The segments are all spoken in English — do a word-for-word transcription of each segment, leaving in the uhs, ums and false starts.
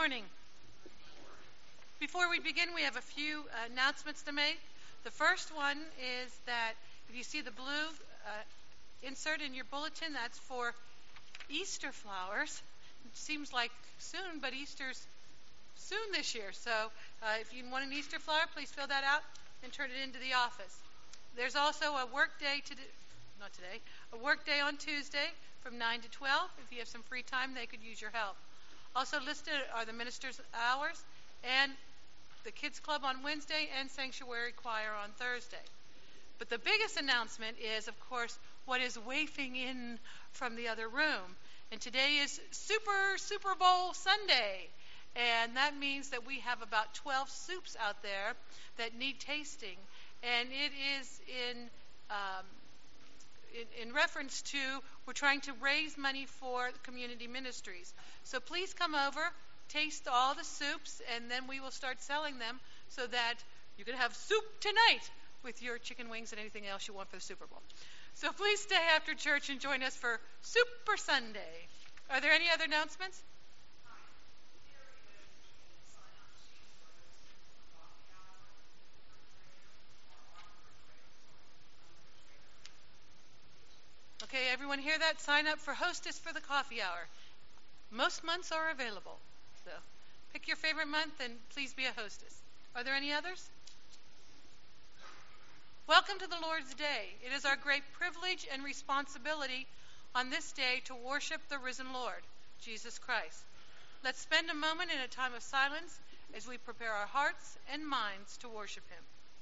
morning. Before we begin, we have a few uh, announcements to make. The first one is that if you see the blue uh, insert in your bulletin, that's for Easter flowers. It seems like soon, but Easter's soon this year. So uh, if you want an Easter flower, please fill that out and turn it into the office. There's also a work day today, not today, a work day on Tuesday from nine to twelve. If you have some free time, they could use your help. Also listed are the minister's hours and the Kids Club on Wednesday and Sanctuary Choir on Thursday. But the biggest announcement is, of course, what is wafting in from the other room. And today is Super Super Bowl Sunday. And that means that we have about twelve soups out there that need tasting. And it is in, um, in, in reference to, we're trying to raise money for community ministries. So please come over, taste all the soups, and then we will start selling them so that you can have soup tonight with your chicken wings and anything else you want for the Super Bowl. So please stay after church and join us for Super Sunday. Are there any other announcements? Okay, everyone hear that? Sign up for Hostess for the coffee hour. Most months are available. So pick your favorite month and please be a hostess. Are there any others? Welcome to the Lord's Day. It is our great privilege and responsibility on this day to worship the risen Lord, Jesus Christ. Let's spend a moment in a time of silence as we prepare our hearts and minds to worship him.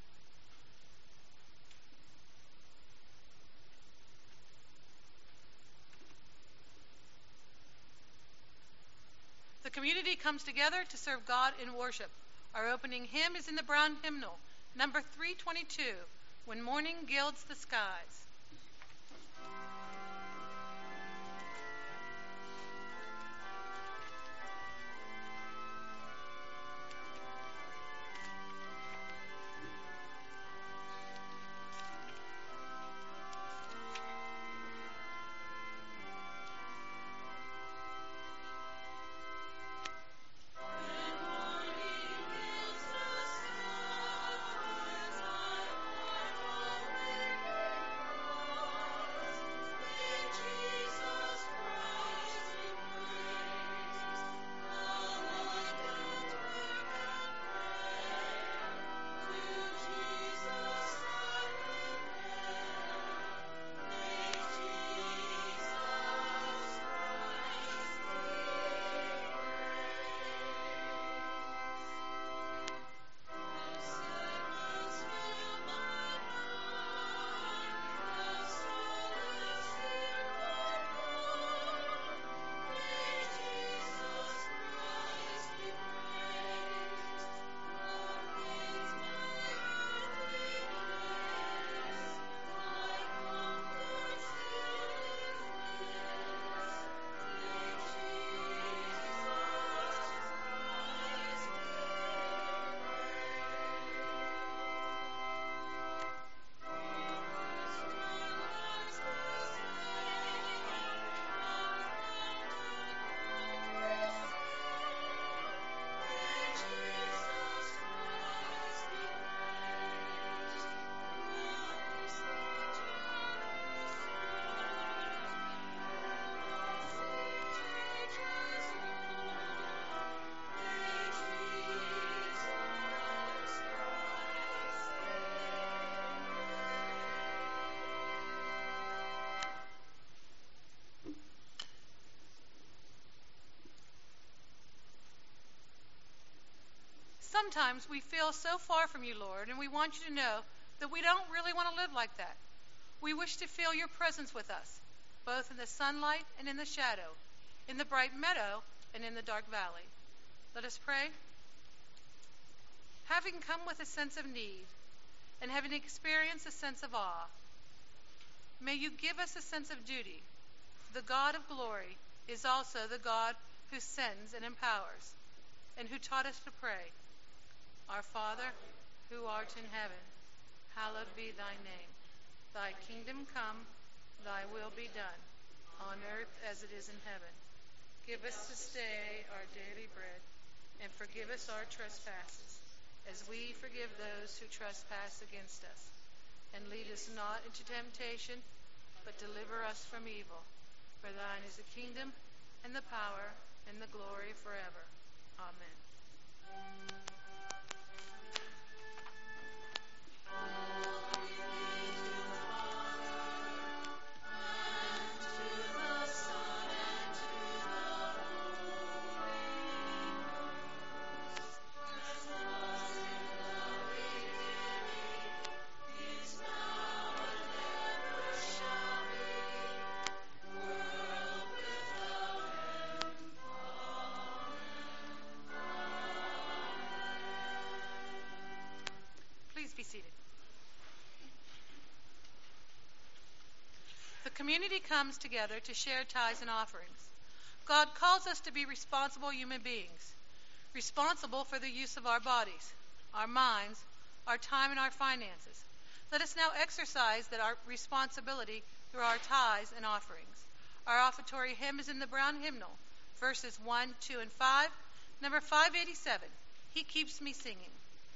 The community comes together to serve God in worship. Our opening hymn is in the Brown Hymnal, number three twenty-two, When Morning Gilds the Skies. Sometimes we feel so far from you, Lord, and we want you to know that we don't really want to live like that. We wish to feel your presence with us, both in the sunlight and in the shadow, in the bright meadow and in the dark valley. Let us pray. Having come with a sense of need and having experienced a sense of awe, may you give us a sense of duty. The God of glory is also the God who sends and empowers, and who taught us to pray. Our Father, who art in heaven, hallowed be thy name. Thy kingdom come, thy will be done, on earth as it is in heaven. Give us this day our daily bread, and forgive us our trespasses, as we forgive those who trespass against us. And lead us not into temptation, but deliver us from evil. For thine is the kingdom, and the power, and the glory forever. Amen. Be seated. The community comes together to share tithes and offerings. God calls us to be responsible human beings, responsible for the use of our bodies, our minds, our time, and our finances. Let us now exercise that our responsibility through our tithes and offerings. Our offertory hymn is in the Brown Hymnal, verses one, two, and five, number five eighty-seven. He keeps me singing.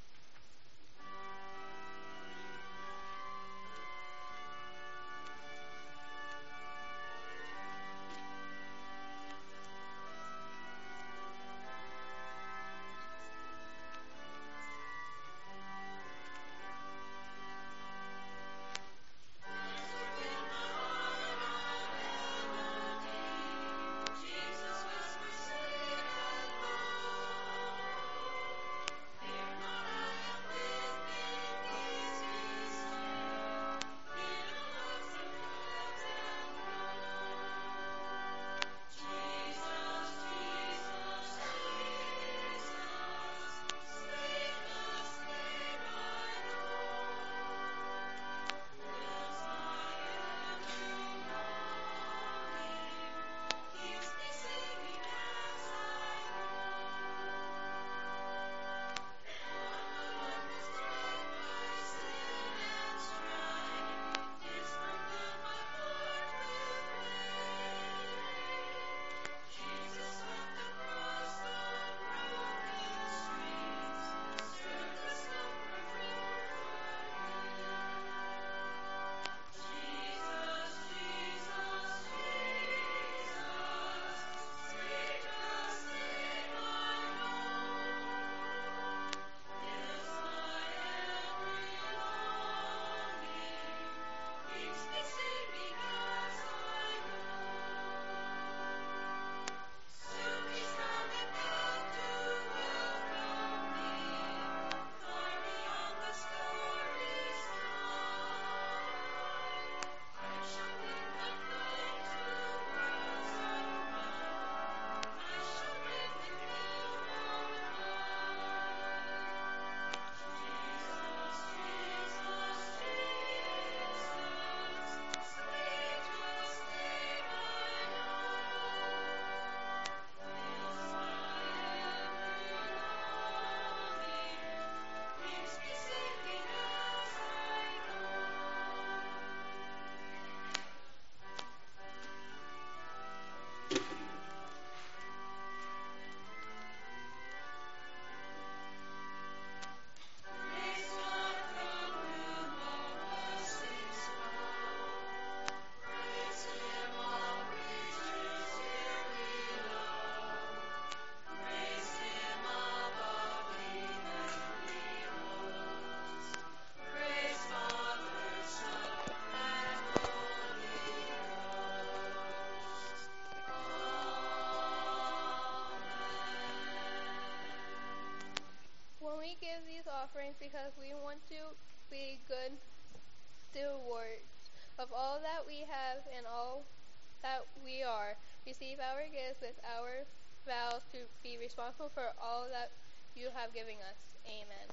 Because we want to be good stewards of all that we have and all that we are. Receive our gifts with our vows to be responsible for all that you have given us. Amen.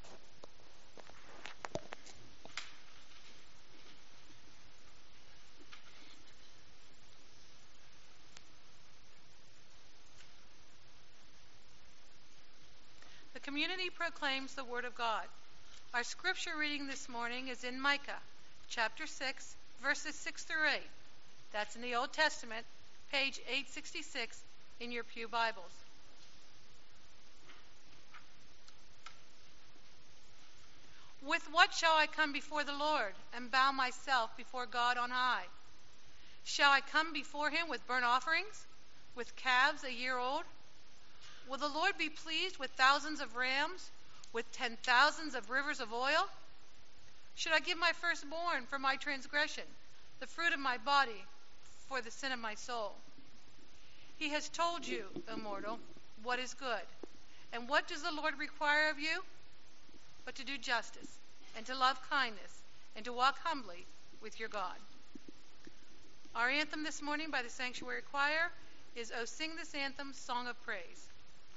The community proclaims the Word of God. Our scripture reading this morning is in Micah, chapter six, verses six through eight. That's in the Old Testament, page eight sixty-six in your pew Bibles. With what shall I come before the Lord and bow myself before God on high? Shall I come before him with burnt offerings, with calves a year old? Will the Lord be pleased with thousands of rams, with ten thousands of rivers of oil? Should I give my firstborn for my transgression, the fruit of my body for the sin of my soul? He has told you, O mortal, what is good. And what does the Lord require of you? But to do justice, and to love kindness, and to walk humbly with your God. Our anthem this morning by the Sanctuary Choir is "O Sing This Anthem, Song of Praise."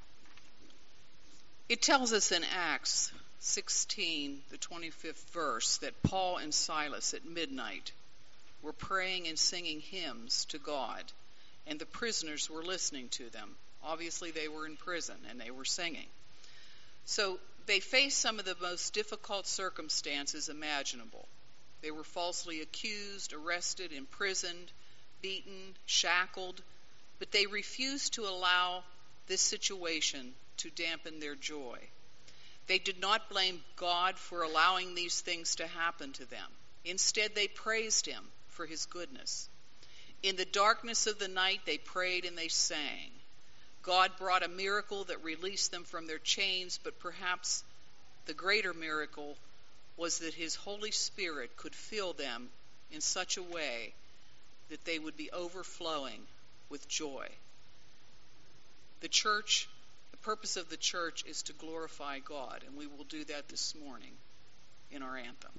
It tells us in Acts sixteen, the twenty-fifth verse, that Paul and Silas at midnight were praying and singing hymns to God, and the prisoners were listening to them. Obviously, they were in prison, and they were singing. So they faced some of the most difficult circumstances imaginable. They were falsely accused, arrested, imprisoned, beaten, shackled, but they refused to allow this situation to dampen their joy. They did not blame God for allowing these things to happen to them. Instead, they praised him for his goodness. In the darkness of the night, they prayed and they sang. God brought a miracle that released them from their chains, but perhaps the greater miracle was that his Holy Spirit could fill them in such a way that they would be overflowing with joy. The church, the purpose of the church is to glorify God, and we will do that this morning in our anthem.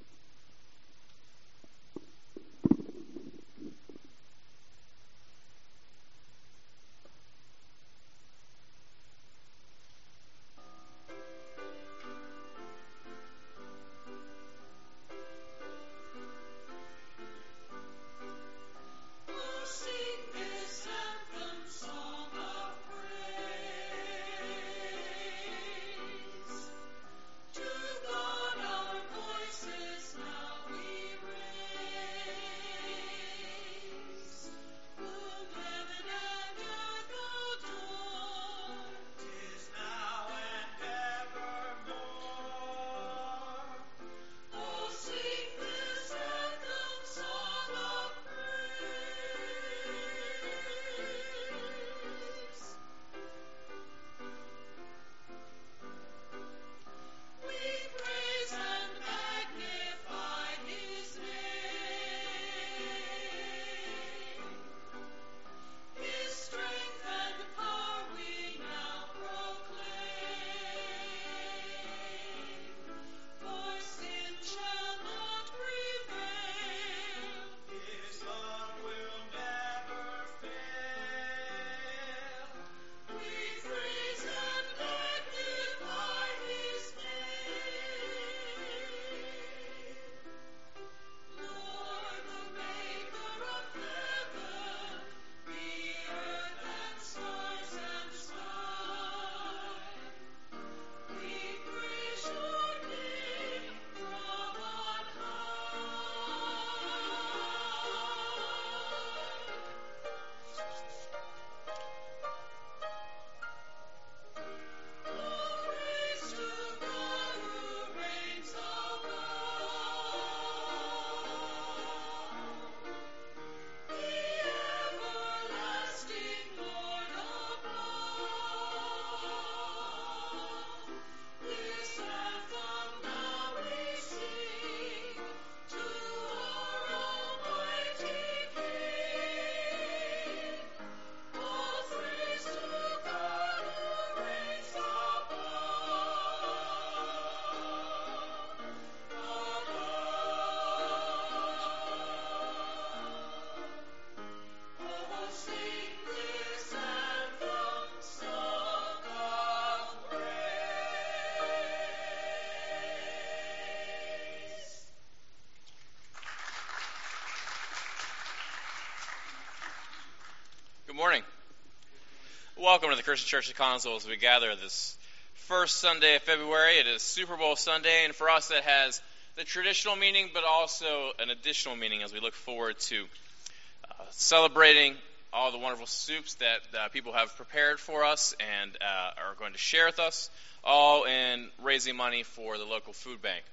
Morning. Welcome to the Christian Church of Collinsville as we gather this first Sunday of February. It is Super Bowl Sunday, and for us that has the traditional meaning, but also an additional meaning as we look forward to uh, celebrating all the wonderful soups that uh, people have prepared for us and uh, are going to share with us, all in raising money for the local food bank. Uh,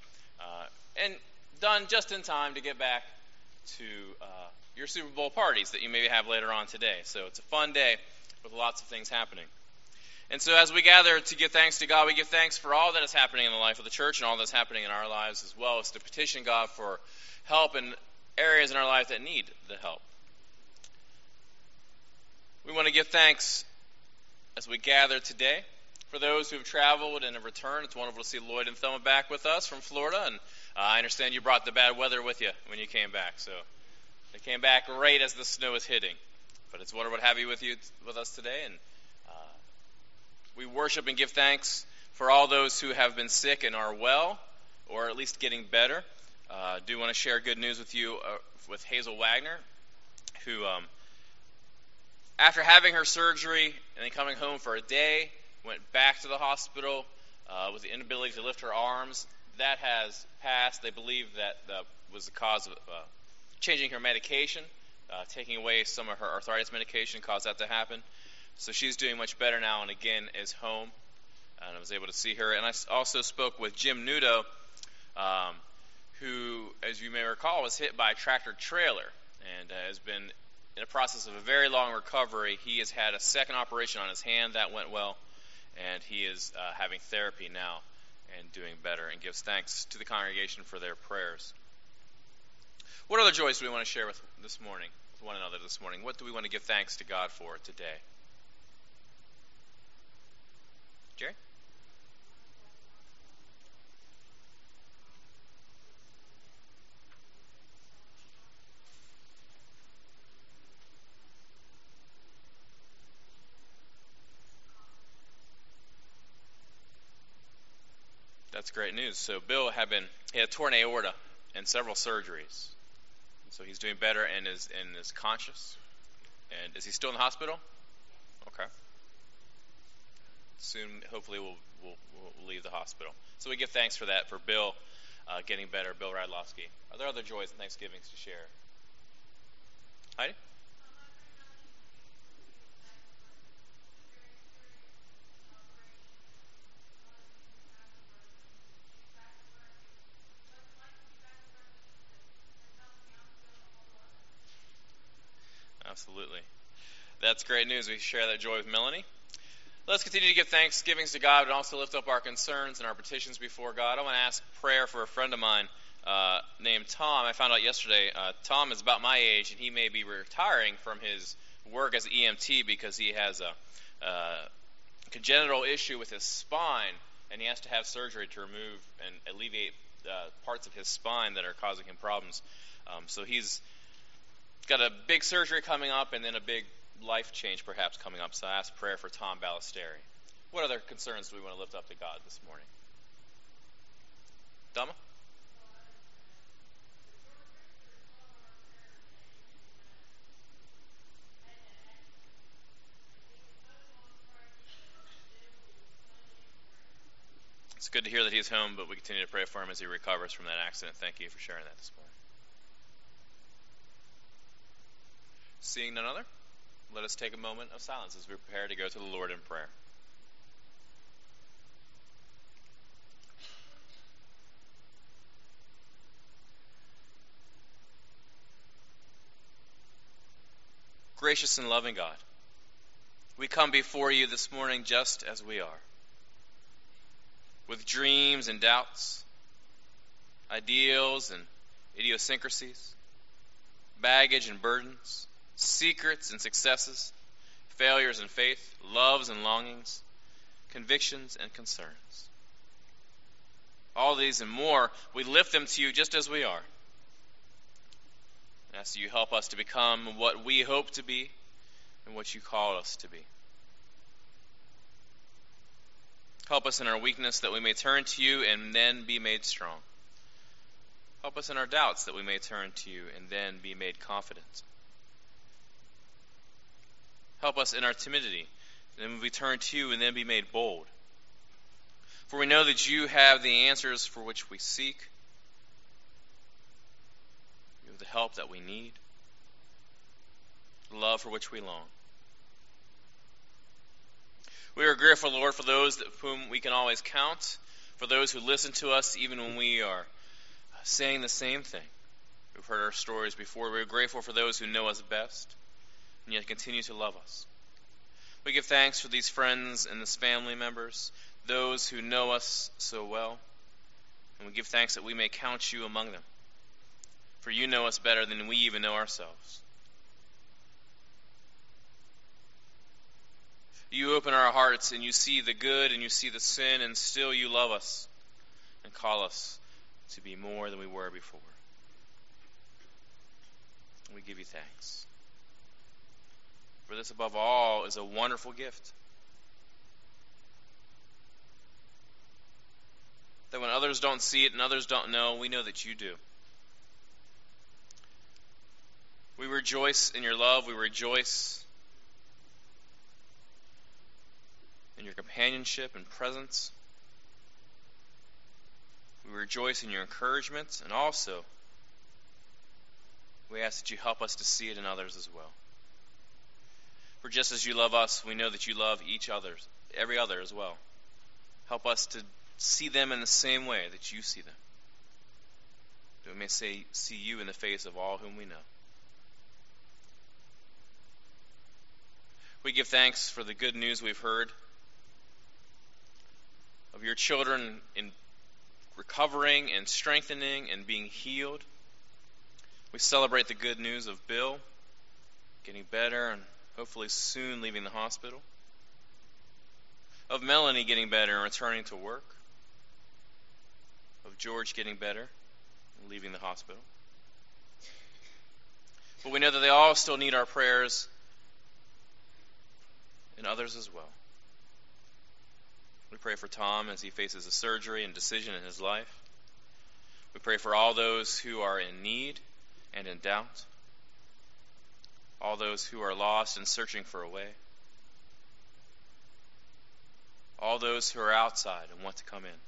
uh, and done just in time to get back to uh, your Super Bowl parties that you maybe have later on today. So it's a fun day with lots of things happening. And so as we gather to give thanks to God, we give thanks for all that is happening in the life of the church and all that's happening in our lives, as well as to petition God for help in areas in our life that need the help. We want to give thanks as we gather today for those who have traveled and have returned. It's wonderful to see Lloyd and Thelma back with us from Florida, and uh, I understand you brought the bad weather with you when you came back. So they came back right as the snow was hitting. But it's wonderful to have you with you with us today, and uh, we worship and give thanks for all those who have been sick and are well, or at least getting better. I uh, do want to share good news with you uh, with Hazel Wagner, who um, after having her surgery and then coming home for a day, went back to the hospital uh, with the inability to lift her arms. That has passed. They believe that uh, was the cause of uh, changing her medication, uh, taking away some of her arthritis medication caused that to happen. So she's doing much better now and again is home. And I was able to see her. And I also spoke with Jim Nudo, um, who, as you may recall, was hit by a tractor trailer and uh, has been in a process of a very long recovery. He has had a second operation on his hand. That went well. And he is uh, having therapy now and doing better, and gives thanks to the congregation for their prayers. What other joys do we want to share with this morning, with one another this morning? What do we want to give thanks to God for today? Jerry? That's great news. So Bill had been he had torn aorta and several surgeries. So he's doing better and is and is conscious. And is he still in the hospital? Okay. Soon, hopefully, we'll we'll, we'll leave the hospital. So we give thanks for that, for Bill uh, getting better, Bill Radlowski. Are there other joys and thanksgivings to share? Heidi? Absolutely. That's great news. We share that joy with Melanie. Let's continue to give thanksgivings to God and also lift up our concerns and our petitions before God. I want to ask prayer for a friend of mine uh, named Tom. I found out yesterday uh, Tom is about my age, and he may be retiring from his work as an E M T because he has a uh, congenital issue with his spine, and he has to have surgery to remove and alleviate uh, parts of his spine that are causing him problems. Um, so he's got a big surgery coming up and then a big life change perhaps coming up. So I ask prayer for Tom Ballesteri. What other concerns do we want to lift up to God this morning? Dama? It's good to hear that he's home, but we continue to pray for him as he recovers from that accident. Thank you for sharing that this morning. Seeing none other, let us take a moment of silence as we prepare to go to the Lord in prayer. Gracious and loving God, we come before you this morning just as we are, with dreams and doubts, ideals and idiosyncrasies, baggage and burdens, secrets and successes, failures and faith, loves and longings, convictions and concerns. All these and more, we lift them to you just as we are. And ask you help us to become what we hope to be and what you call us to be. Help us in our weakness that we may turn to you and then be made strong. Help us in our doubts that we may turn to you and then be made confident. Help us in our timidity, and then we turn to you and then be made bold. For we know that you have the answers for which we seek. You have the help that we need, the love for which we long. We are grateful, Lord, for those that, whom we can always count, for those who listen to us even when we are saying the same thing. We've heard our stories before. We're grateful for those who know us best and yet continue to love us. We give thanks for these friends and these family members, those who know us so well, and we give thanks that we may count you among them. For you know us better than we even know ourselves. You open our hearts and you see the good and you see the sin, and still you love us and call us to be more than we were before. We give you thanks. For this above all is a wonderful gift. That when others don't see it and others don't know, we know that you do. We rejoice in your love. We rejoice in your companionship and presence. We rejoice in your encouragement, and also we ask that you help us to see it in others as well. For just as you love us, we know that you love each other, every other as well. Help us to see them in the same way that you see them. That we may say, see you in the face of all whom we know. We give thanks for the good news we've heard of your children in recovering and strengthening and being healed. We celebrate the good news of Bill getting better and hopefully soon leaving the hospital. Of Melanie getting better and returning to work. Of George getting better and leaving the hospital. But we know that they all still need our prayers, and others as well. We pray for Tom as he faces a surgery and decision in his life. We pray for all those who are in need and in doubt. All those who are lost and searching for a way. All those who are outside and want to come in.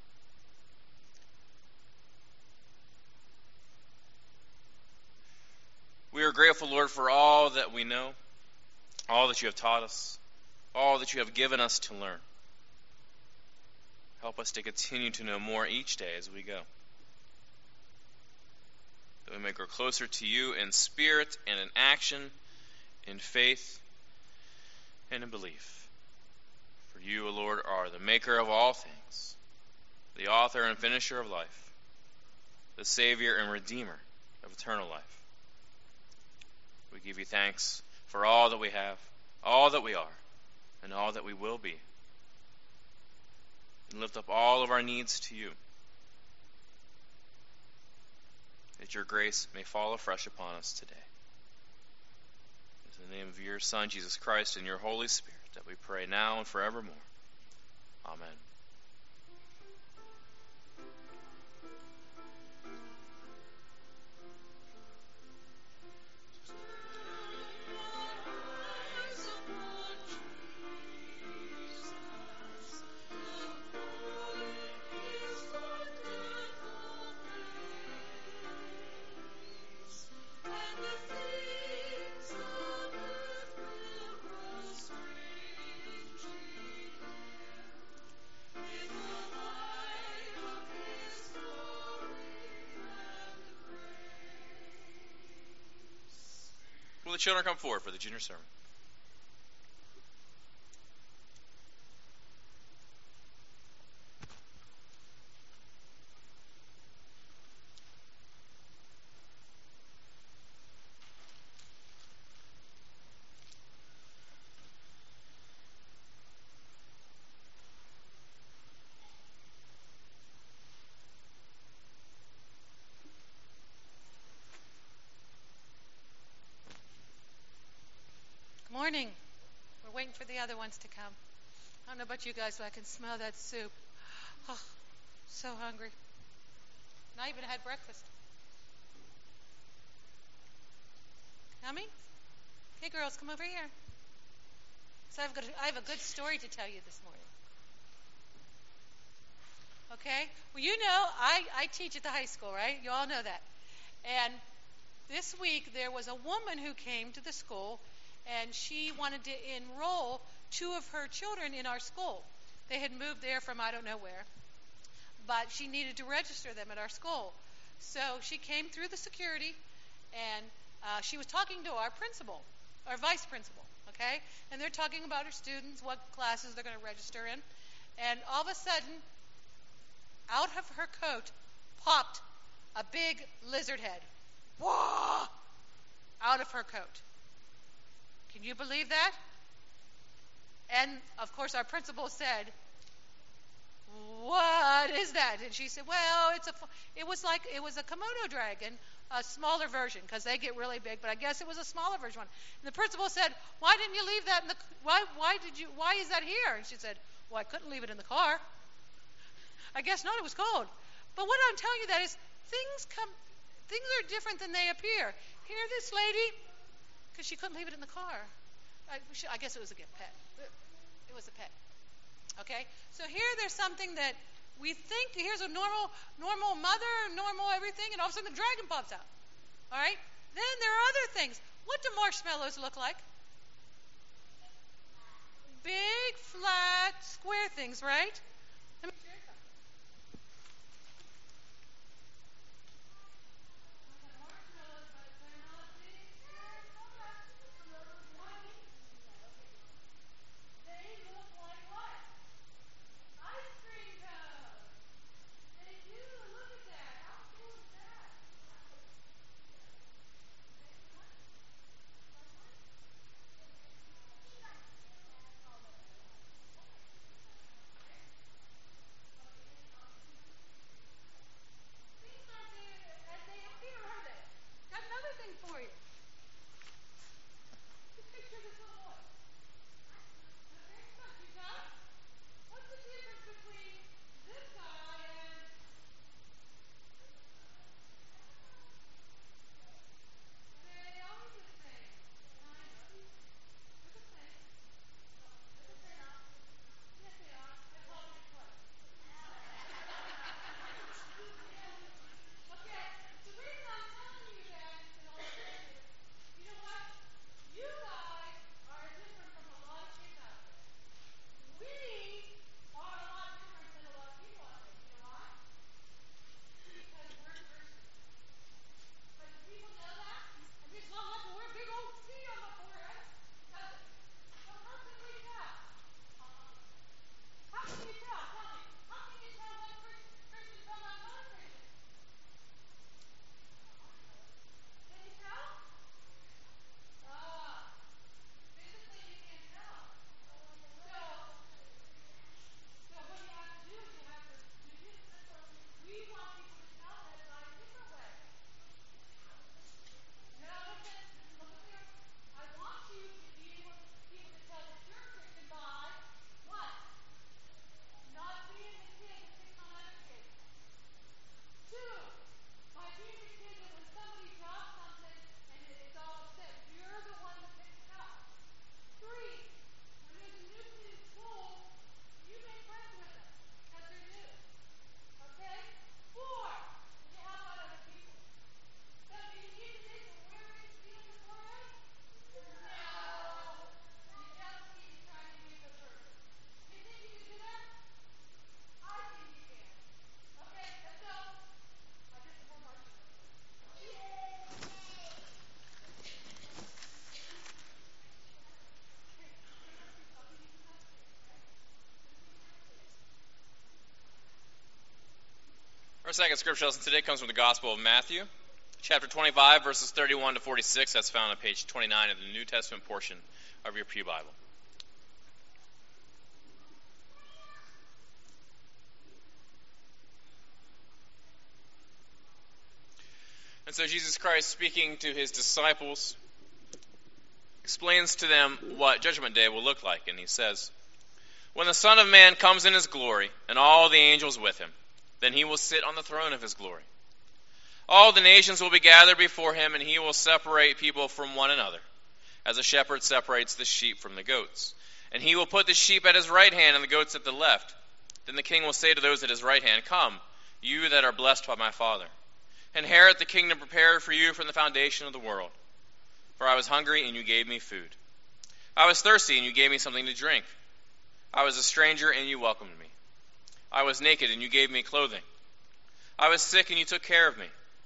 We are grateful, Lord, for all that we know, all that you have taught us, all that you have given us to learn. Help us to continue to know more each day as we go. That we may grow closer to you in spirit and in action, in faith and in belief. For you, O Lord, are the maker of all things, the author and finisher of life, the Savior and Redeemer of eternal life. We give you thanks for all that we have, all that we are, and all that we will be. And lift up all of our needs to you, that your grace may fall afresh upon us today. In the name of your Son, Jesus Christ, and your Holy Spirit, that we pray now and forevermore. Amen. Will the children come forward for the junior sermon? Morning. We're waiting for the other ones to come. I don't know about you guys, but I can smell that soup. Oh, so hungry. Not even had breakfast. Yummy? Hey, girls, come over here. So I've got a, I have a good story to tell you this morning. Okay? Well, you know, I, I teach at the high school, right? You all know that. And this week there was a woman who came to the school, and she wanted to enroll two of her children in our school. They had moved there from I don't know where, but she needed to register them at our school. So she came through the security, and uh, she was talking to our principal, our vice principal, okay? And they're talking about her students, what classes they're going to register in. And all of a sudden, out of her coat popped a big lizard head. Whoa! Out of her coat. Can you believe that? And, of course, our principal said, "What is that?" And she said, "Well, it's a, it was like, it was a Komodo dragon, a smaller version, because they get really big, but I guess it was a smaller version one." And the principal said, "Why didn't you leave that in the, why, why did you, why is that here?" And she said, "Well, I couldn't leave it in the car." I guess not, it was cold. But what I'm telling you that is, things come, things are different than they appear. Here, this lady, because she couldn't leave it in the car. I, I guess it was a gift pet. It was a pet. Okay? So here there's something that we think, here's a normal normal mother, normal everything, and all of a sudden the dragon pops out. All right? Then there are other things. What do marshmallows look like? Big, flat, square things, right? Let me show you something. Marshmallows, but they're not big. They look like what? Ice cream cones. They do. Look at that. How cool is that? Things aren't there as they appear, are they? Got another thing for you. Just picture this little boy. Okay, look, you got it? What's the difference between this guy and they always the same? Kind of. They're the same. They're the same. Yes, they are. They're called next one. Okay, the reason I'm telling you that in all this is, you know what? You guys are different from a lot of kids out there. We are a lot different than a lot of people out there. You know why? Because we're Christians. But do people know that? I mean, it's not like we wear a big old C on the forehead, does it? So how can we tell? How can you tell? Tell me. How can you tell one Christian Christian from another Christian? Can you tell? Ah, physically you can't tell. So, so what you have to do is you have to do this. We want people to tell that by a different way. Now listen, look up here. I want you to be able people to tell that you're a Christian by what? Not being the kid that picks on other kids. Two, by being the kid that when somebody drops something and it is all upset, you're the one that picks it up. Three, when there's a new kid in school, you make friends with them because they're new. Okay? Four, you help out other people. So do you need to take the wearing C on your forehead? No. You just need to try to be a good person. You think you can do that? I think you can. Okay, let's go. I did some more marching. Yay! Our second scripture lesson today comes from the Gospel of Matthew, chapter twenty-five, verses thirty-one to forty-six. That's found on page twenty-nine of the New Testament portion of your Pew Bible. And so Jesus Christ, speaking to his disciples, explains to them what Judgment Day will look like. And he says, "When the Son of Man comes in his glory, and all the angels with him, then he will sit on the throne of his glory. All the nations will be gathered before him, and he will separate people from one another, as a shepherd separates the sheep from the goats. And he will put the sheep at his right hand and the goats at the left. Then the king will say to those at his right hand, 'Come, you that are blessed by my Father, inherit the kingdom prepared for you from the foundation of the world. For I was hungry, and you gave me food. I was thirsty, and you gave me something to drink. I was a stranger, and you welcomed me. I was naked, and you gave me clothing. I was sick, and you took care of me.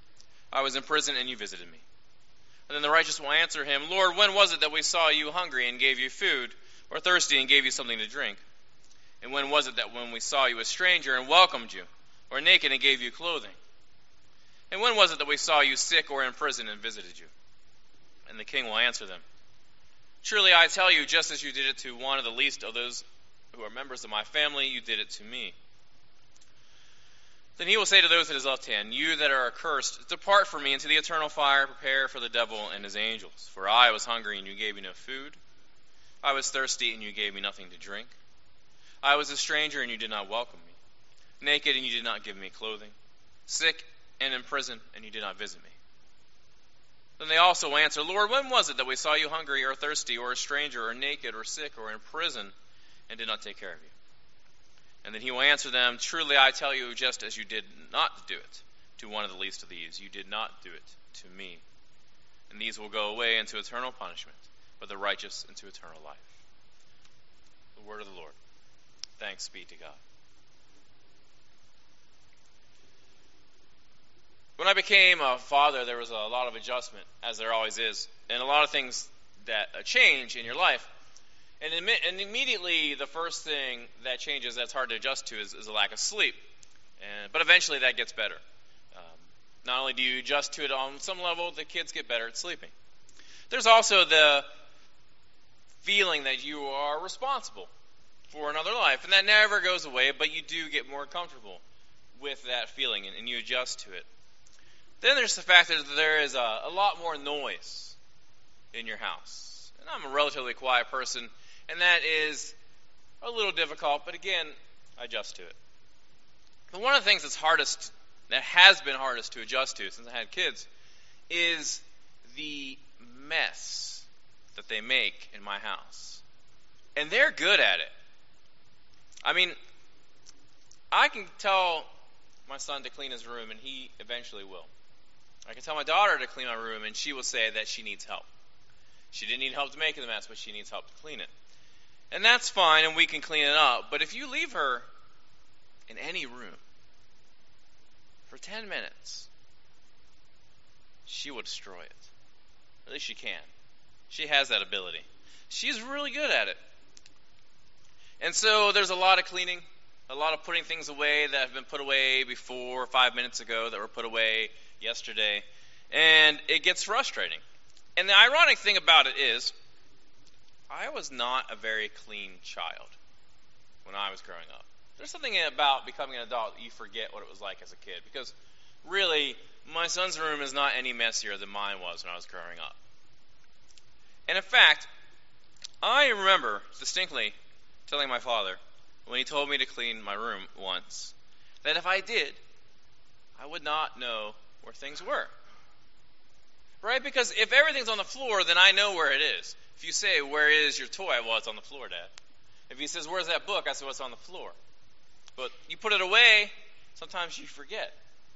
I was in prison, and you visited me. And then the righteous will answer him, Lord, when was it that we saw you hungry and gave you food, or thirsty and gave you something to drink? And when was it that when we saw you a stranger and welcomed you, or naked and gave you clothing? And when was it that we saw you sick or in prison and visited you? And the king will answer them, Truly I tell you, just as you did it to one of the least of those who are members of my family, you did it to me. Then he will say to those at his left hand, You that are accursed, depart from me into the eternal fire, prepare for the devil and his angels. For I was hungry, and you gave me no food. I was thirsty, and you gave me nothing to drink. I was a stranger, and you did not welcome me. Naked, and you did not give me clothing. Sick and in prison, and you did not visit me. Then they also will answer, Lord, when was it that we saw you hungry or thirsty or a stranger or naked or sick or in prison and did not take care of you? And then he will answer them, Truly I tell you, just as you did not do it to one of the least of these, you did not do it to me. And these will go away into eternal punishment, but the righteous into eternal life. The word of the Lord. Thanks be to God. When I became a father, there was a lot of adjustment, as there always is, and a lot of things that change in your life. And, Im- and immediately, the first thing that changes that's hard to adjust to is, is a lack of sleep. And, but eventually, that gets better. Um, not only do you adjust to it on some level, the kids get better at sleeping. There's also the feeling that you are responsible for another life, and that never goes away, but you do get more comfortable with that feeling, and, and you adjust to it. Then there's the fact that there is a, a lot more noise in your house. And I'm a relatively quiet person, and that is a little difficult, but again, I adjust to it. But one of the things that's hardest, that has been hardest to adjust to since I had kids, is the mess that they make in my house. And they're good at it. I mean, I can tell my son to clean his room, and he eventually will. I can tell my daughter to clean my room, and she will say that she needs help. She didn't need help to make the mess, but she needs help to clean it. And that's fine, and we can clean it up. But if you leave her in any room for ten minutes, she will destroy it. At least she can. She has that ability. She's really good at it. And so there's a lot of cleaning, a lot of putting things away that have been put away before, five minutes ago, that were put away yesterday. And it gets frustrating. And the ironic thing about it is, I was not a very clean child when I was growing up. There's something about becoming an adult that you forget what it was like as a kid. Because really, my son's room is not any messier than mine was when I was growing up. And in fact, I remember distinctly telling my father, when he told me to clean my room once, that if I did, I would not know where things were. Right? Because if everything's on the floor, then I know where it is. If you say, where is your toy? Well, it's on the floor, Dad. If he says, where's that book? I say, well, it's on the floor. But you put it away, sometimes you forget.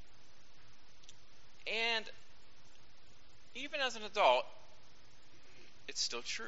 And even as an adult, it's still true.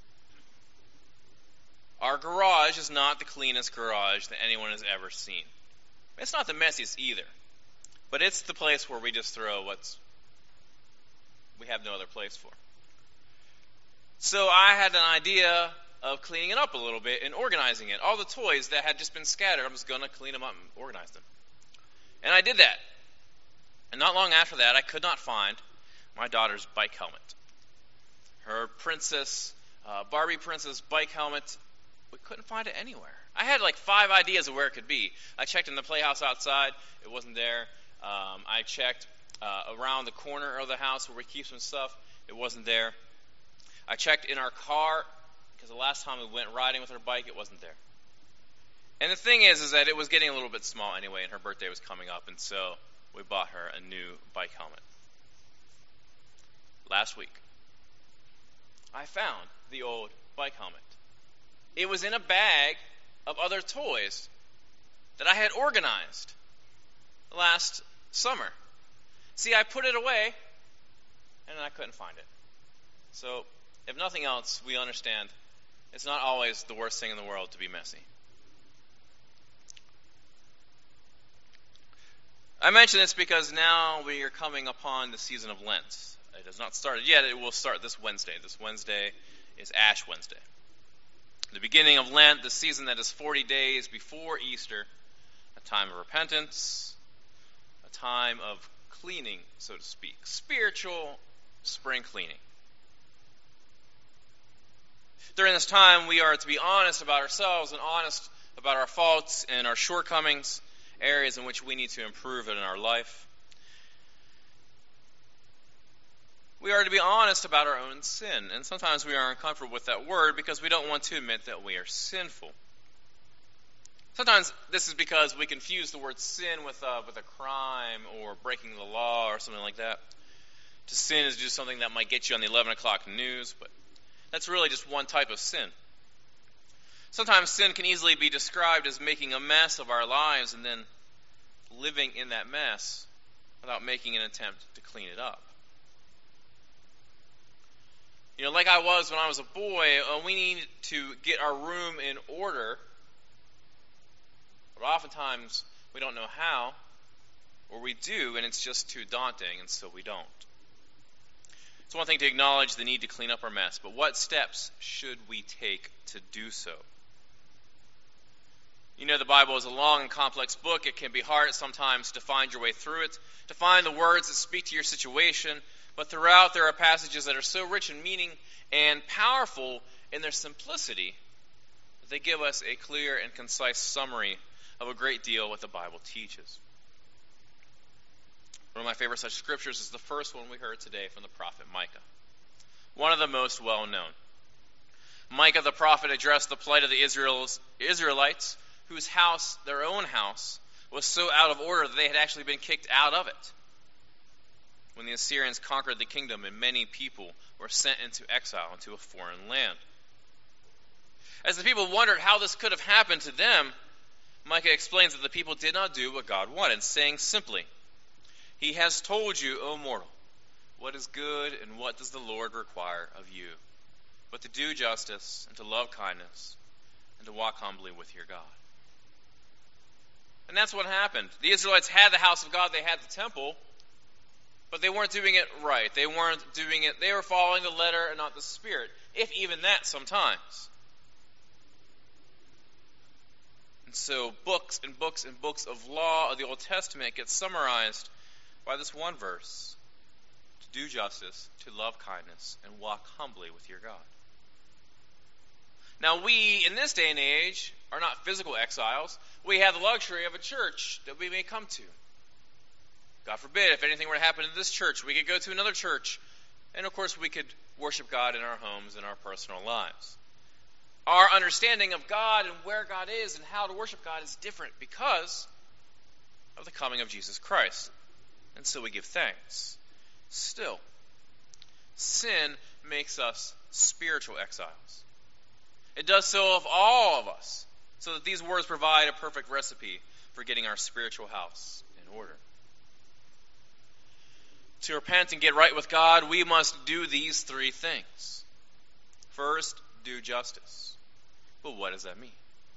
Our garage is not the cleanest garage that anyone has ever seen. It's not the messiest either. But it's the place where we just throw what's we have no other place for. So I had an idea of cleaning it up a little bit and organizing it. All the toys that had just been scattered, I'm just going to clean them up and organize them. And I did that. And not long after that, I could not find my daughter's bike helmet. Her princess, uh, Barbie princess bike helmet, we couldn't find it anywhere. I had like five ideas of where it could be. I checked in the playhouse outside. It wasn't there. Um, I checked uh, around the corner of the house where we keep some stuff. It wasn't there. I checked in our car because the last time we went riding with her bike, it wasn't there. And the thing is, is that it was getting a little bit small anyway, and her birthday was coming up, and so we bought her a new bike helmet. Last week, I found the old bike helmet. It was in a bag of other toys that I had organized last summer. See, I put it away, and I couldn't find it. So, if nothing else, we understand it's not always the worst thing in the world to be messy. I mention this because now we are coming upon the season of Lent. It has not started yet. It will start this Wednesday. This Wednesday is Ash Wednesday. The beginning of Lent, the season that is forty days before Easter, a time of repentance, a time of cleaning, so to speak, spiritual spring cleaning. During this time, we are to be honest about ourselves and honest about our faults and our shortcomings, areas in which we need to improve in our life. We are to be honest about our own sin, and sometimes we are uncomfortable with that word because we don't want to admit that we are sinful. Sometimes this is because we confuse the word sin with a, with a crime or breaking the law or something like that. To sin is just something that might get you on the eleven o'clock news, but that's really just one type of sin. Sometimes sin can easily be described as making a mess of our lives and then living in that mess without making an attempt to clean it up. You know, like I was when I was a boy, uh, we need to get our room in order, but oftentimes we don't know how, or we do, and it's just too daunting, and so we don't. It's one thing to acknowledge the need to clean up our mess, but what steps should we take to do so? You know, the Bible is a long and complex book. It can be hard sometimes to find your way through it, to find the words that speak to your situation. But throughout, there are passages that are so rich in meaning and powerful in their simplicity that they give us a clear and concise summary of a great deal what the Bible teaches. One of my favorite such scriptures is the first one we heard today from the prophet Micah, one of the most well-known. Micah the prophet addressed the plight of the Israels, Israelites whose house, their own house, was so out of order that they had actually been kicked out of it when the Assyrians conquered the kingdom and many people were sent into exile into a foreign land. As the people wondered how this could have happened to them, Micah explains that the people did not do what God wanted, saying simply, "He has told you, O mortal, what is good and what does the Lord require of you, but to do justice and to love kindness and to walk humbly with your God." And that's what happened. The Israelites had the house of God, they had the temple, but they weren't doing it right. They weren't doing it, they were following the letter and not the spirit, if even that sometimes. And so books and books and books of law of the Old Testament get summarized by this one verse: to do justice, to love kindness, and walk humbly with your God. Now we, in this day and age, are not physical exiles. We have the luxury of a church that we may come to. God forbid, if anything were to happen in this church, we could go to another church. And of course, we could worship God in our homes and our personal lives. Our understanding of God and where God is and how to worship God is different because of the coming of Jesus Christ. And so we give thanks. Still, sin makes us spiritual exiles. It does so of all of us, so that these words provide a perfect recipe for getting our spiritual house in order. To repent and get right with God, we must do these three things. First, do justice. But what does that mean?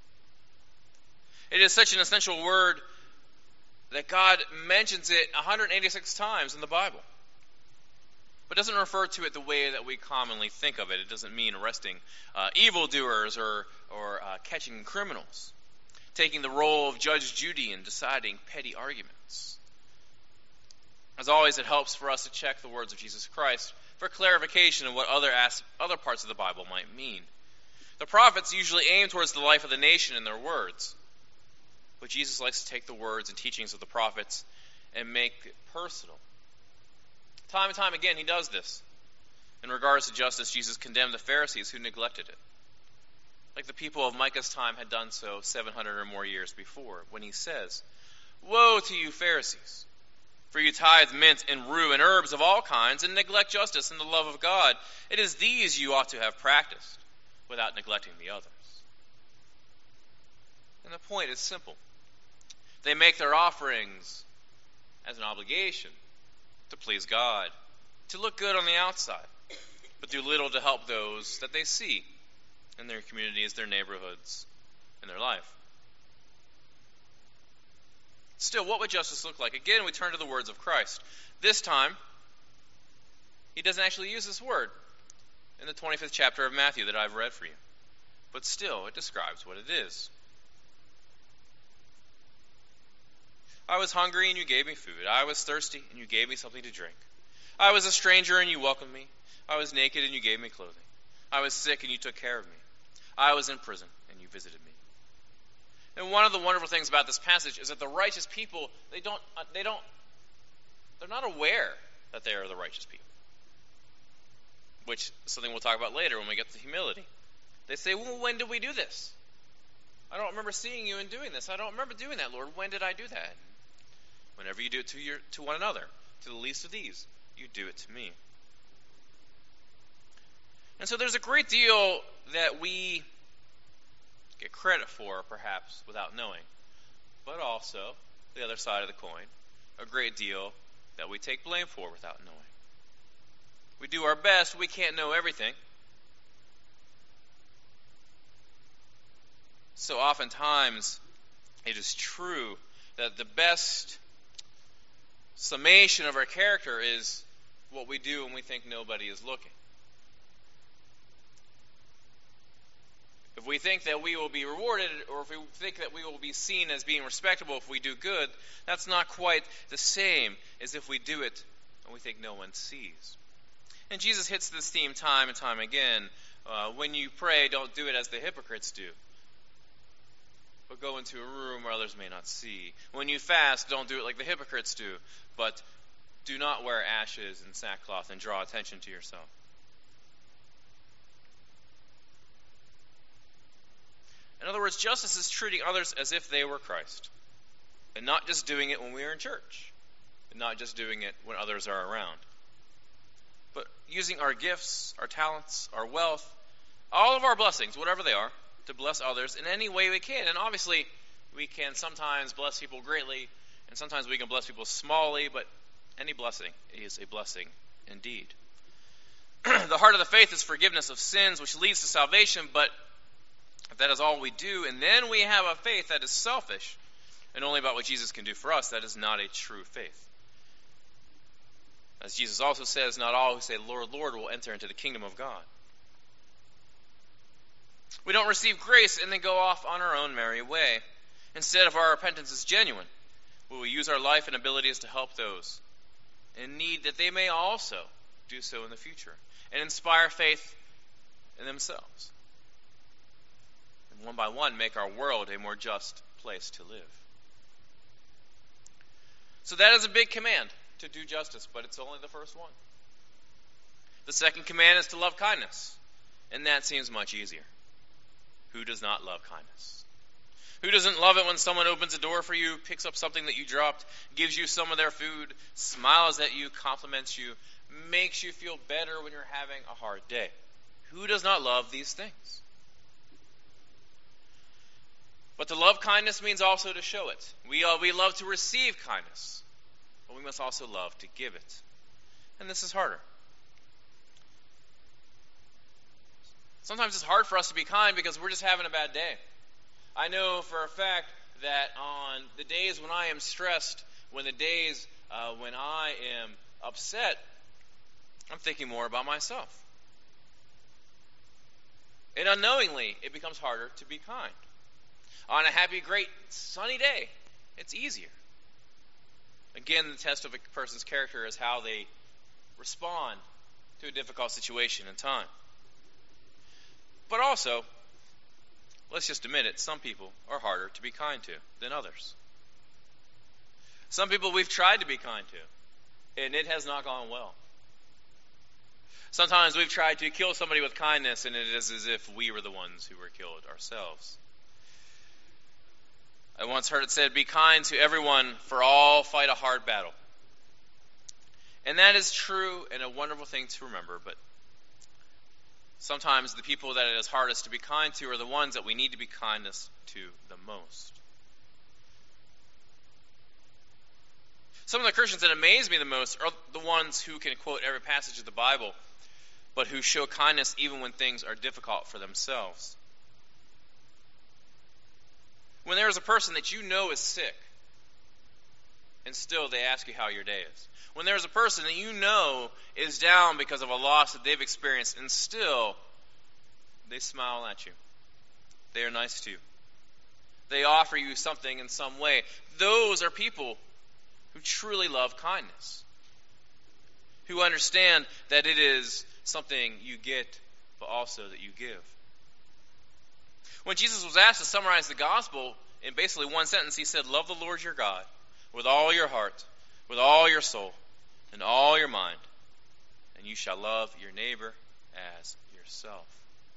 It is such an essential word that God mentions it one hundred eighty-six times in the Bible. But doesn't refer to it the way that we commonly think of it. It doesn't mean arresting uh, evildoers or, or uh, catching criminals, taking the role of Judge Judy and deciding petty arguments. As always, it helps for us to check the words of Jesus Christ for clarification of what other as- other parts of the Bible might mean. The prophets usually aim towards the life of the nation in their words, but Jesus likes to take the words and teachings of the prophets and make it personal. Time and time again, he does this. In regards to justice, Jesus condemned the Pharisees who neglected it, like the people of Micah's time had done so seven hundred or more years before, when he says, "Woe to you, Pharisees! For you tithe mint and rue and herbs of all kinds, and neglect justice and the love of God. It is these you ought to have practiced, without neglecting the others." And the point is simple. They make their offerings as an obligation to please God, to look good on the outside, but do little to help those that they see in their communities, their neighborhoods, and their life. Still, what would justice look like? Again, we turn to the words of Christ. This time, he doesn't actually use this word in the twenty-fifth chapter of Matthew that I've read for you. But still, it describes what it is. I was hungry and you gave me food. I was thirsty and you gave me something to drink. I was a stranger and you welcomed me. I was naked and you gave me clothing. I was sick and you took care of me. I was in prison and you visited me. And one of the wonderful things about this passage is that the righteous people, they don't, they don't, they're not aware that they are the righteous people. Which is something we'll talk about later when we get to humility. They say, well, when did we do this? I don't remember seeing you and doing this. I don't remember doing that, Lord. When did I do that? Whenever you do it to your to one another, to the least of these, you do it to me. And so there's a great deal that we get credit for, perhaps, without knowing. But also, the other side of the coin, a great deal that we take blame for without knowing. We do our best. We can't know everything. So oftentimes, it is true that the best summation of our character is what we do when we think nobody is looking. If we think that we will be rewarded, or if we think that we will be seen as being respectable if we do good, that's not quite the same as if we do it and we think no one sees. And Jesus hits this theme time and time again. Uh, when you pray, don't do it as the hypocrites do, but go into a room where others may not see. When you fast, don't do it like the hypocrites do, but do not wear ashes and sackcloth and draw attention to yourself. In other words, justice is treating others as if they were Christ, and not just doing it when we are in church, and not just doing it when others are around, but using our gifts, our talents, our wealth, all of our blessings, whatever they are, to bless others in any way we can. And obviously, we can sometimes bless people greatly, and sometimes we can bless people smallly, but any blessing is a blessing indeed. The heart of the faith is forgiveness of sins, which leads to salvation, but if that is all we do, and then we have a faith that is selfish and only about what Jesus can do for us, that is not a true faith. As Jesus also says, not all who say, Lord, Lord, will enter into the kingdom of God. We don't receive grace and then go off on our own merry way. Instead, if our repentance is genuine, we will use our life and abilities to help those in need, that they may also do so in the future, and inspire faith in themselves. And one by one, make our world a more just place to live. So that is a big command, to do justice, but it's only the first one. The second command is to love kindness, and that seems much easier. Who does not love kindness? Who doesn't love it when someone opens a door for you, picks up something that you dropped, gives you some of their food, smiles at you, compliments you, makes you feel better when you're having a hard day? Who does not love these things? But to love kindness means also to show it. We, uh, we love to receive kindness, but we must also love to give it. And this is harder. Sometimes it's hard for us to be kind because we're just having a bad day. I know for a fact that on the days when I am stressed, when the days uh, when I am upset, I'm thinking more about myself. And unknowingly, it becomes harder to be kind. On a happy, great, sunny day, it's easier. Again, the test of a person's character is how they respond to a difficult situation and time. But also, let's just admit it, some people are harder to be kind to than others. Some people we've tried to be kind to, and it has not gone well. Sometimes we've tried to kill somebody with kindness, and it is as if we were the ones who were killed ourselves. I once heard it said, be kind to everyone, for all fight a hard battle. And that is true and a wonderful thing to remember, but sometimes the people that it is hardest to be kind to are the ones that we need to be kindness to the most. Some of the Christians that amaze me the most are the ones who can quote every passage of the Bible, but who show kindness even when things are difficult for themselves. When there is a person that you know is sick, and still they ask you how your day is. When there's a person that you know is down because of a loss that they've experienced, and still they smile at you. They are nice to you. They offer you something in some way. Those are people who truly love kindness, who understand that it is something you get, but also that you give. When Jesus was asked to summarize the gospel in basically one sentence, he said, love the Lord your God with all your heart, with all your soul, and all your mind, and you shall love your neighbor as yourself.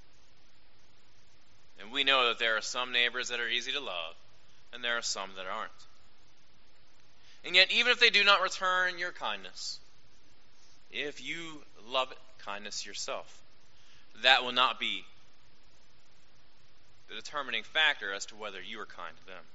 And we know that there are some neighbors that are easy to love, and there are some that aren't. And yet, even if they do not return your kindness, if you love it, kindness yourself, that will not be the determining factor as to whether you are kind to them.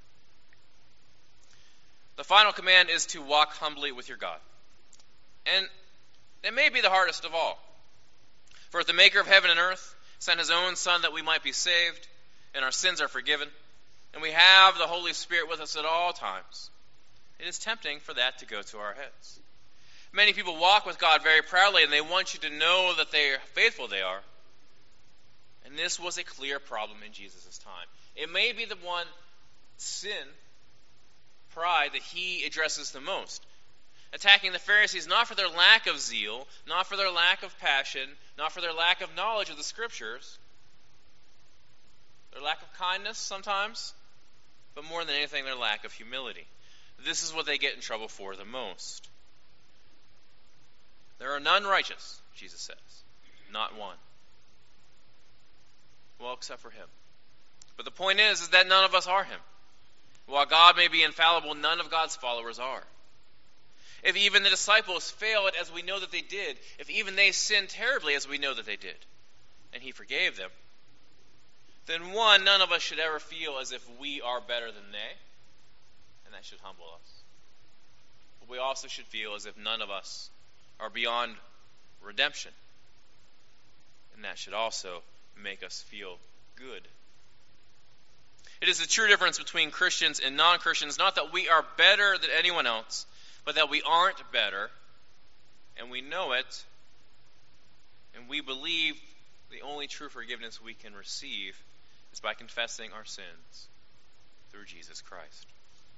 The final command is to walk humbly with your God. And it may be the hardest of all. For if the maker of heaven and earth sent his own Son that we might be saved, and our sins are forgiven, and we have the Holy Spirit with us at all times, it is tempting for that to go to our heads. Many people walk with God very proudly, and they want you to know that they are faithful they are. And this was a clear problem in Jesus' time. It may be the one sin, pride, that he addresses the most. Attacking the Pharisees not for their lack of zeal, not for their lack of passion, not for their lack of knowledge of the Scriptures, their lack of kindness sometimes, but more than anything, their lack of humility. This is what they get in trouble for the most. There are none righteous, Jesus says. Not one. Well, except for him. But the point is, is that none of us are him. While God may be infallible, none of God's followers are. If even the disciples failed as we know that they did, if even they sinned terribly as we know that they did, and he forgave them, then one, none of us should ever feel as if we are better than they, and that should humble us. But we also should feel as if none of us are beyond redemption, and that should also make us feel good. It is the true difference between Christians and non-Christians, not that we are better than anyone else, but that we aren't better, and we know it, and we believe the only true forgiveness we can receive is by confessing our sins through Jesus Christ.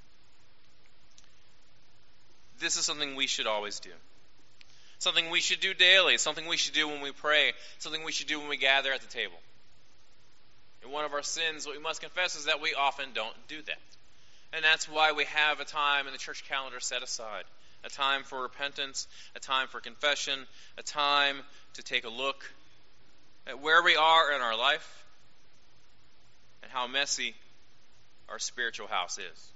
This is something we should always do. Something we should do daily, something we should do when we pray, something we should do when we gather at the table. And one of our sins, what we must confess, is that we often don't do that. And that's why we have a time in the church calendar set aside. A time for repentance, a time for confession, a time to take a look at where we are in our life and how messy our spiritual house is.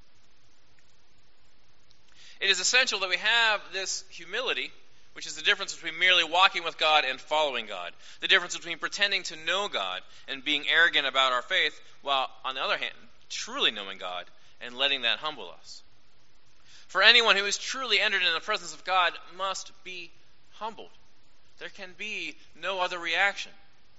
It is essential that we have this humility, which is the difference between merely walking with God and following God. The difference between pretending to know God and being arrogant about our faith, while, on the other hand, truly knowing God and letting that humble us. For anyone who is truly entered in the presence of God must be humbled. There can be no other reaction.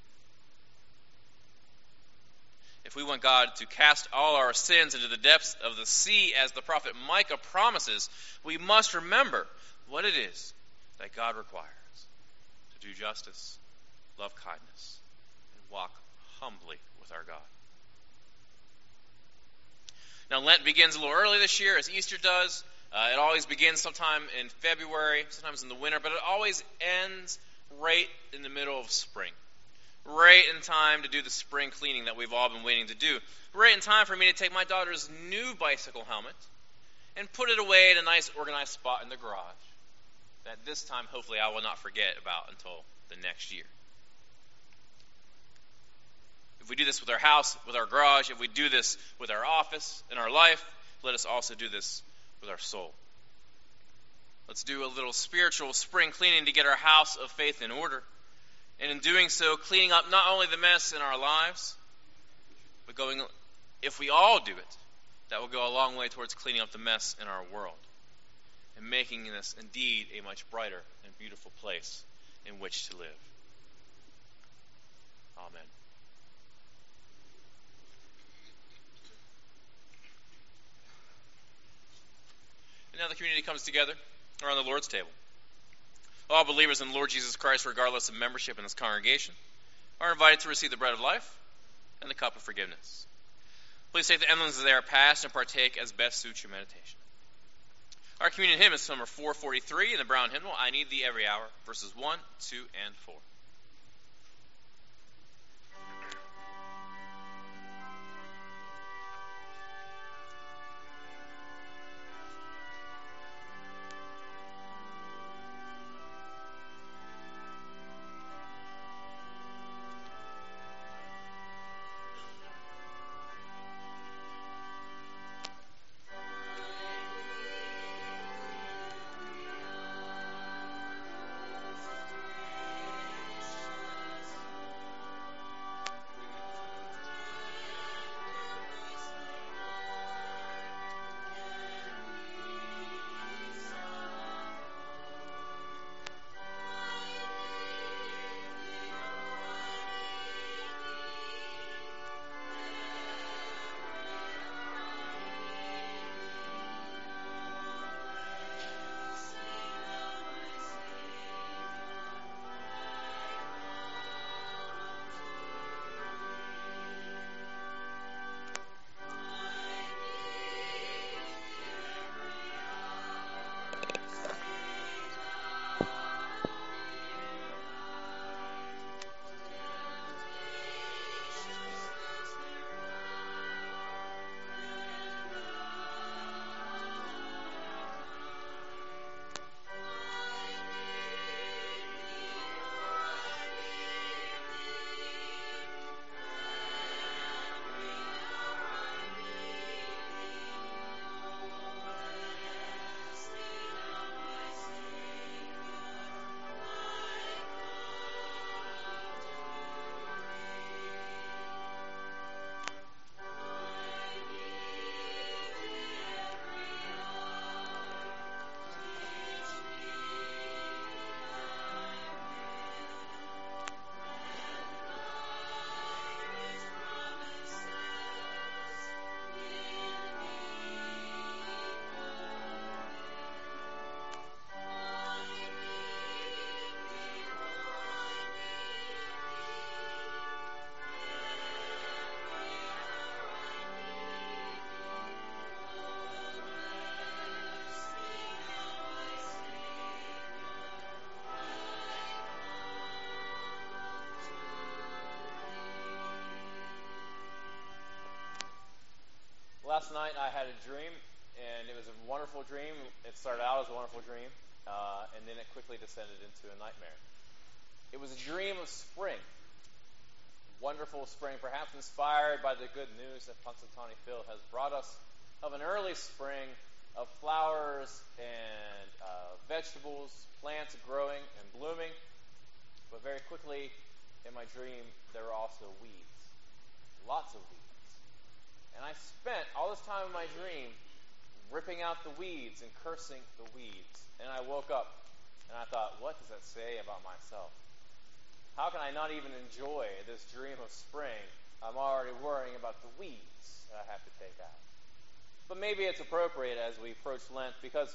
If we want God to cast all our sins into the depths of the sea, as the prophet Micah promises, we must remember what it is that God requires: to do justice, love kindness, and walk humbly with our God. Now, Lent begins a little early this year, as Easter does. Uh, it always begins sometime in February, sometimes in the winter, but it always ends right in the middle of spring. Right in time to do the spring cleaning that we've all been waiting to do. Right in time for me to take my daughter's new bicycle helmet and put it away in a nice organized spot in the garage that this time hopefully I will not forget about until the next year. If we do this with our house, with our garage, if we do this with our office, in our life, let us also do this with our soul. Let's do a little spiritual spring cleaning to get our house of faith in order. And in doing so, cleaning up not only the mess in our lives, but going, if we all do it, that will go a long way towards cleaning up the mess in our world and making this indeed a much brighter and beautiful place in which to live. Amen. now the community comes together around the Lord's table. All believers in the Lord Jesus Christ, regardless of membership in this congregation, are invited to receive the bread of life and the cup of forgiveness. Please take the emblems as they are passed and partake as best suits your meditation. Our communion hymn is number four forty-three in the Brown Hymnal, I Need Thee Every Hour, verses one, two, and four. Last night I had a dream, and it was a wonderful dream. It started out as a wonderful dream, uh, and then it quickly descended into a nightmare. It was a dream of spring. Wonderful spring, perhaps inspired by the good news that Punxsutawney Phil has brought us of an early spring of flowers and uh, vegetables, plants growing and blooming. But very quickly in my dream, there were also weeds. Lots of weeds. And I spent all this time in my dream ripping out the weeds and cursing the weeds. And I woke up and I thought, what does that say about myself? How can I not even enjoy this dream of spring? I'm already worrying about the weeds that I have to take out. But maybe it's appropriate as we approach Lent, because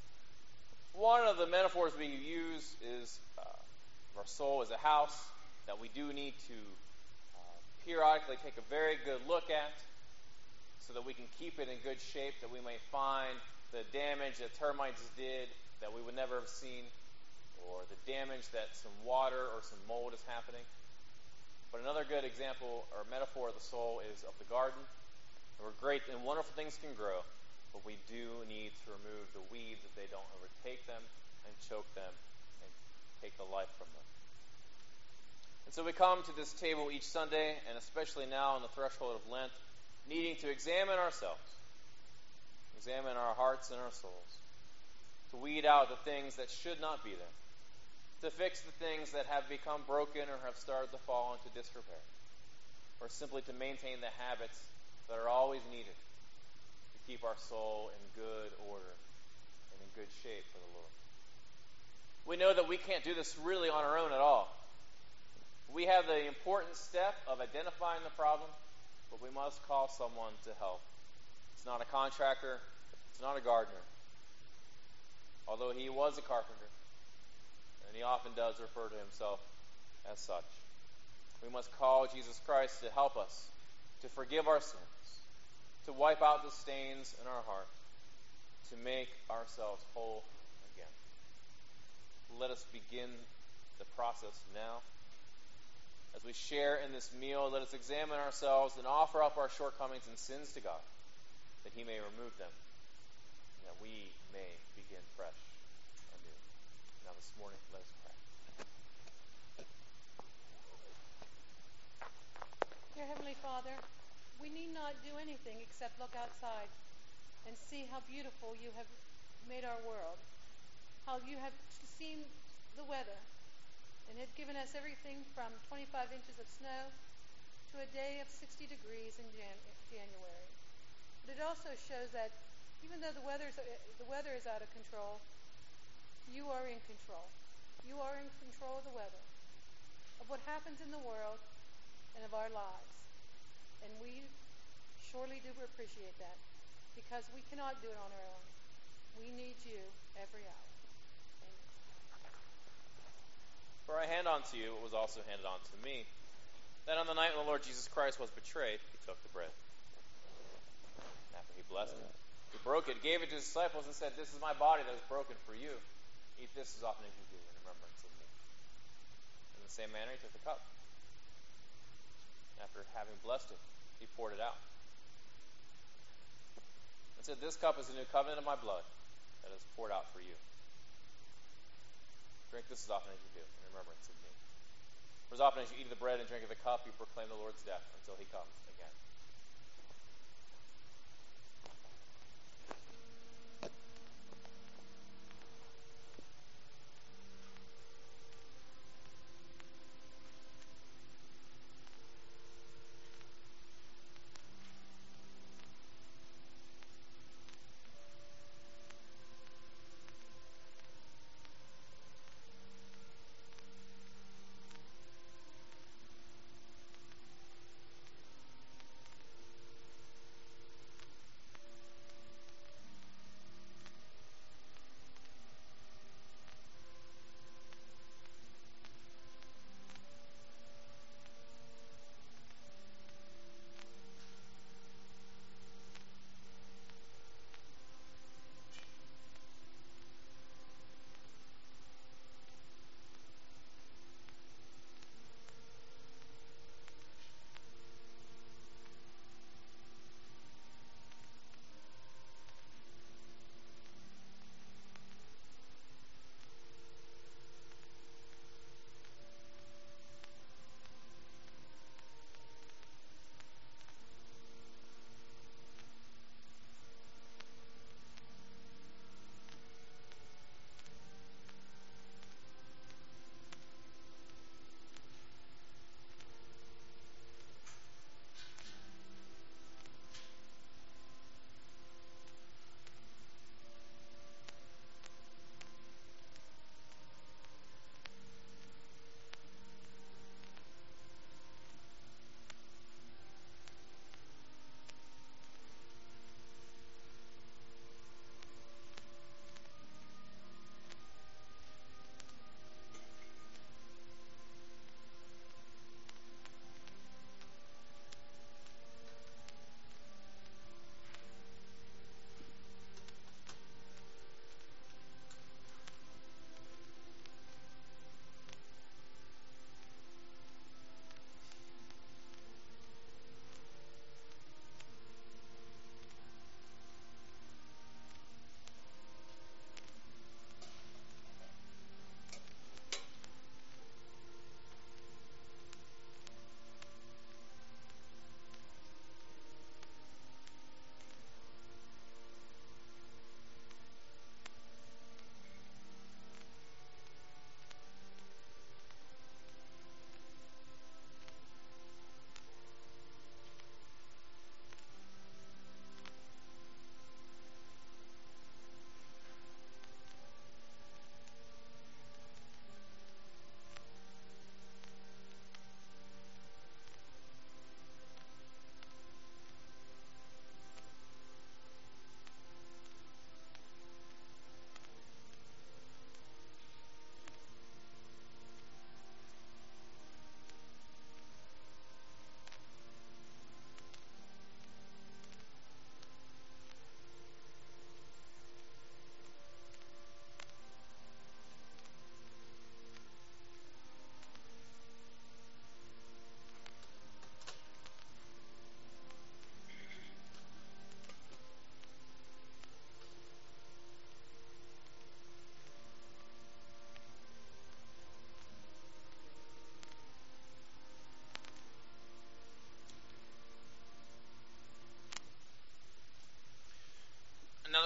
one of the metaphors we use is uh, our soul is a house that we do need to uh, periodically take a very good look at, so that we can keep it in good shape, that we may find the damage that termites did that we would never have seen, or the damage that some water or some mold is happening. But another good example or metaphor of the soul is of the garden, where great and wonderful things can grow, but we do need to remove the weeds that they don't overtake them and choke them and take the life from them. And so we come to this table each Sunday, and especially now on the threshold of Lent, needing to examine ourselves, examine our hearts and our souls, to weed out the things that should not be there, to fix the things that have become broken or have started to fall into disrepair, or simply to maintain the habits that are always needed to keep our soul in good order and in good shape for the Lord. We know that we can't do this really on our own at all. We have the important step of identifying the problem, but we must call someone to help. It's not a contractor. It's not a gardener. although he was a carpenter, and he often does refer to himself as such. We must call Jesus Christ to help us, to forgive our sins, to wipe out the stains in our heart, to make ourselves whole again. Let us begin the process now. As we share in this meal, let us examine ourselves and offer up our shortcomings and sins to God, that he may remove them, and that we may begin fresh anew. Now this morning, let us pray. Dear Heavenly Father, we need not do anything except look outside and see how beautiful you have made our world, how you have seen the weather and have given us everything from twenty-five inches of snow to a day of sixty degrees in Jan- January. But it also shows that even though the weather's, the weather is out of control, you are in control. You are in control of the weather, of what happens in the world, and of our lives. And we surely do appreciate that, because we cannot do it on our own. We need you every hour. Amen. For I hand on to you what was also handed on to me, that on the night when the Lord Jesus Christ was betrayed, he took the bread. After he blessed it, he broke it, gave it to his disciples, and said, "This is my body that is broken for you. Eat this as often as you do in remembrance of me." In the same manner, he took the cup. After having blessed it, he poured it out, and said, "This cup is the new covenant of my blood that is poured out for you. Drink this as often as you do in remembrance of me. For as often as you eat of the bread and drink of the cup, you proclaim the Lord's death until he comes again."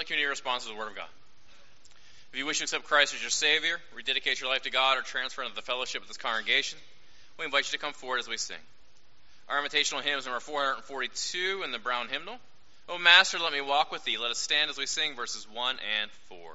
community responds to the Word of God. If you wish to accept Christ as your Savior, rededicate your life to God, or transfer into the fellowship of this congregation, we invite you to come forward as we sing. Our invitational hymn is number four forty-two in the brown hymnal. O Master, let me walk with thee. Let us stand as we sing verses one and four.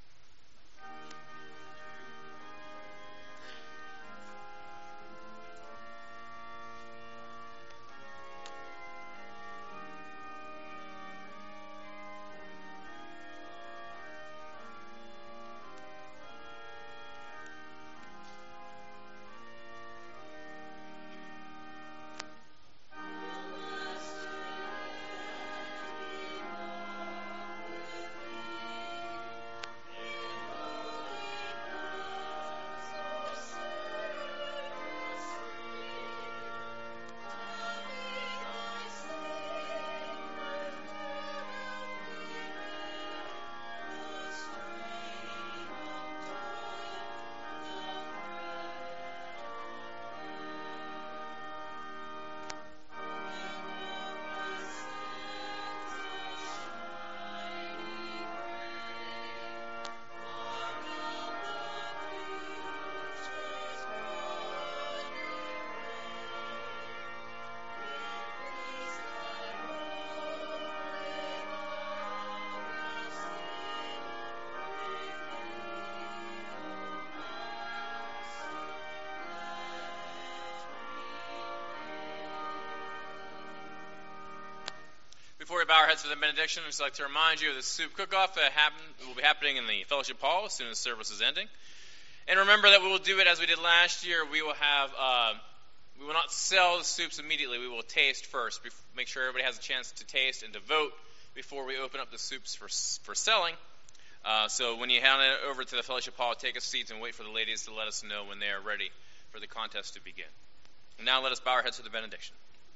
Before we bow our heads for the benediction, I'd just like to remind you of the soup cook-off that happen, will be happening in the fellowship hall as soon as service is ending. And remember that we will do it as we did last year. We will have, uh, we will not sell the soups immediately. We will taste first, bef- make sure everybody has a chance to taste and to vote before we open up the soups for for selling. Uh, so when you hand it over to the fellowship hall, take a seat and wait for the ladies to let us know when they are ready for the contest to begin. And now let us bow our heads for the benediction.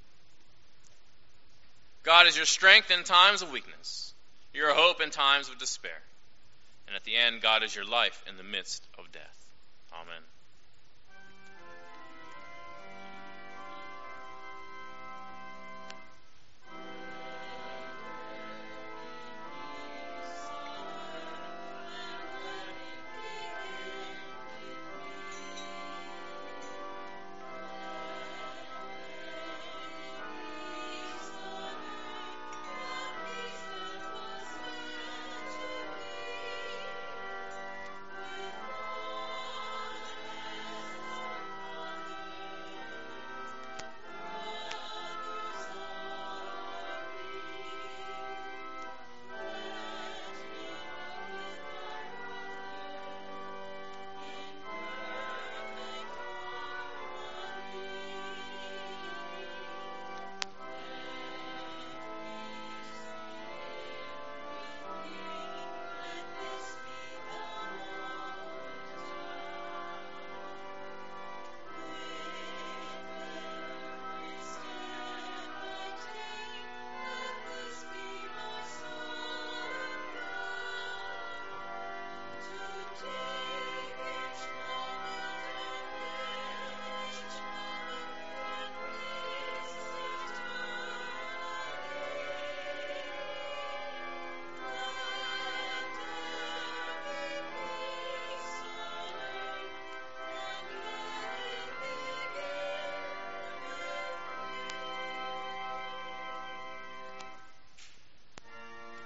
God is your strength in times of weakness, your hope in times of despair. And at the end, God is your life in the midst of death. Amen.